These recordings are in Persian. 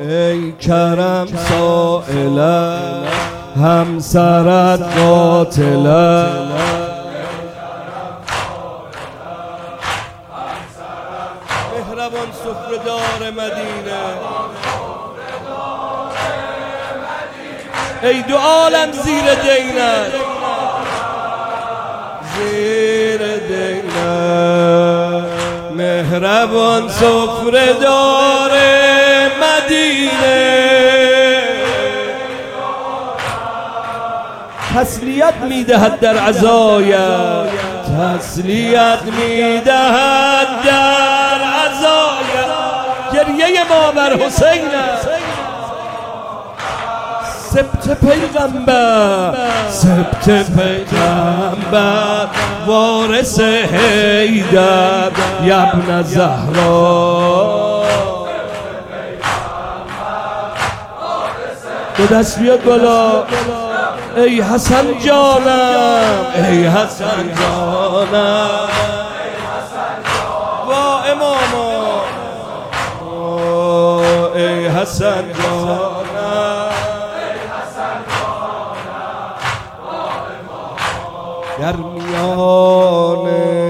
ای کرم سائله همسرت قاتله مهربان سفره‌دار مدینه ای دو عالم زیر دینت زیر دینت مهربان سفره‌دار مدینه تسلیت میدهد در عزایت تسلیت میدهد در عزایت گریه ما بر حسین سبت پیغمبر سبت پیغمبر وارث حیدر ابن زهرا دو دست بیاد بالا ای حسن جانم ای حسن جانم وا اماما ای حسن جانم در میان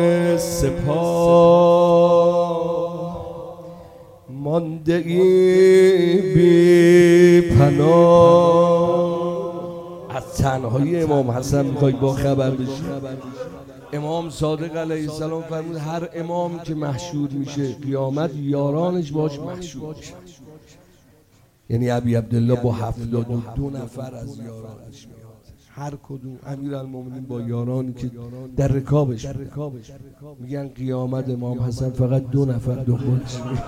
سپاه مانده ای بی پناه. از تنهایی امام حسن میخوای با خبر بشی. امام صادق علیه السلام فرمود هر امام که محشور میشه قیامت یارانش باش محشور میشه. یعنی ابی عبدالله با 72 نفر از یارانش میاد. هر کدوم امیرالمومنین با یارانی که در رکابش میگن قیامت امام حسن فقط 2 نفر دنبالش میاد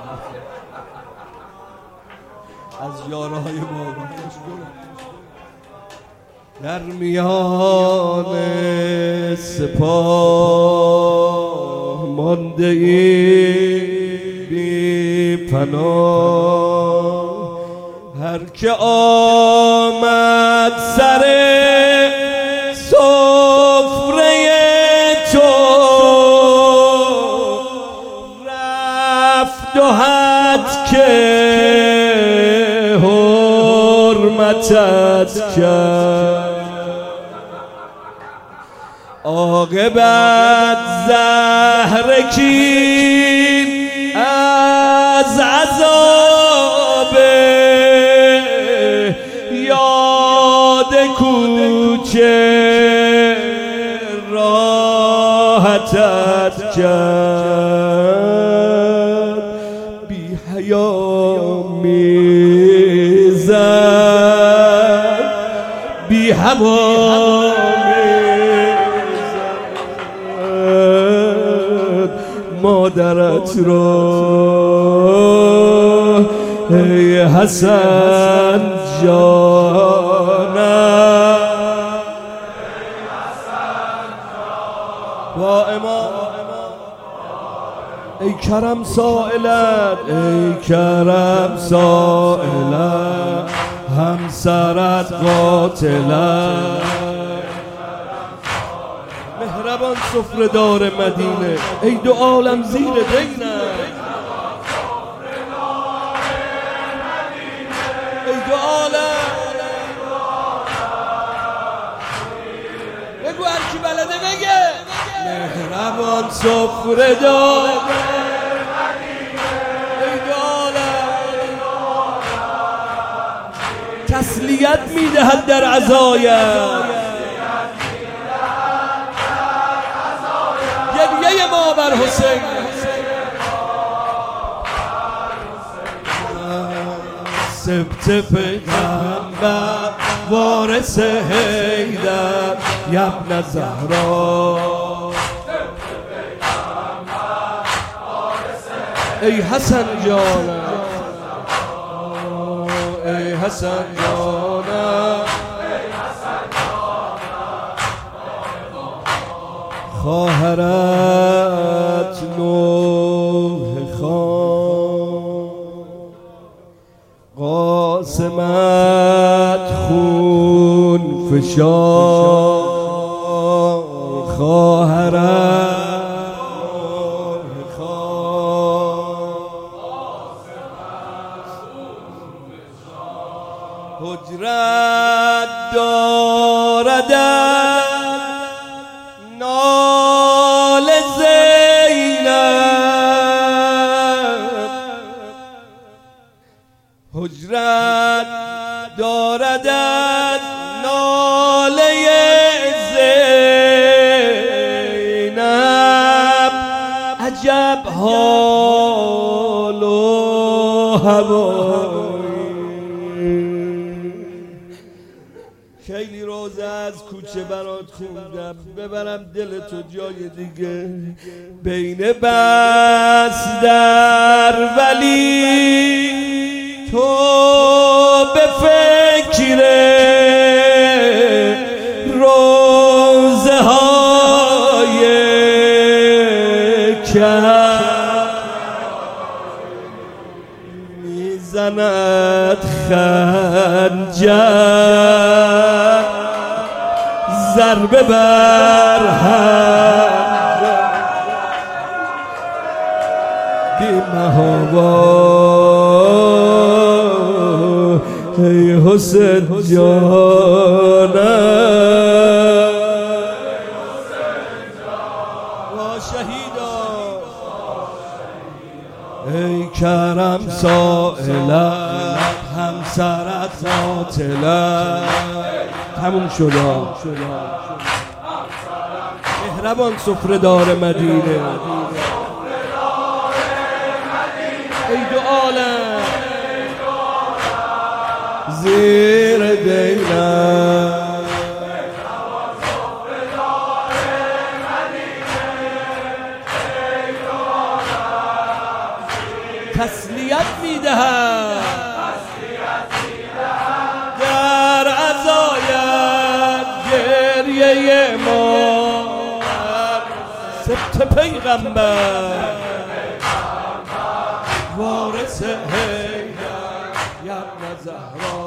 از یارهای ما. در میان سپاه مانده ای بی پناه هر که آمد سر سفره تو رفت و حد که حرمتت کرد عاقبت زهرکین از عذاب یاد کوچه راحتت کرد بی حیا میزد بی هوا مادرت را ای حسن جانم با امام ای کرم سائلت ای کرم سائلت همسرت قاتلت مهربان سفره‌دار مدینه ای دو عالم زیر دینه ای دو عالم بگو هرکی بلده بگه مهربان سفره‌دار ای دو عالم تسلیت میدهد در عزایت گریه ما بر حسین سبت پیغمبر وارث حیدر ابن زهرا ای حسن جانم ای حسن جانم خواهرت نوح خان قاسمت خون فشان خواهرت نوح خان حجرت دارد نال زینب، حجرت دارد ناله زینب، عجب حال و هوایی. خیلی روزه از کوچه برات خوندم، ببرم دل تو جای دیگه. بین بستر ولی تو به فکر روزه های کم میزند خنجر ضربه بر هم بی محابا ای حسین جانم و شهیدان ای کرم سائلم همسرت قاتلم. تموم شد مهربان سفره دار مدینه، ای دو عالم زیر دیلم، تسلیت میدهد در عزایت گریه ما، سبت پیغمبر وارث هیدر یبن زهرا.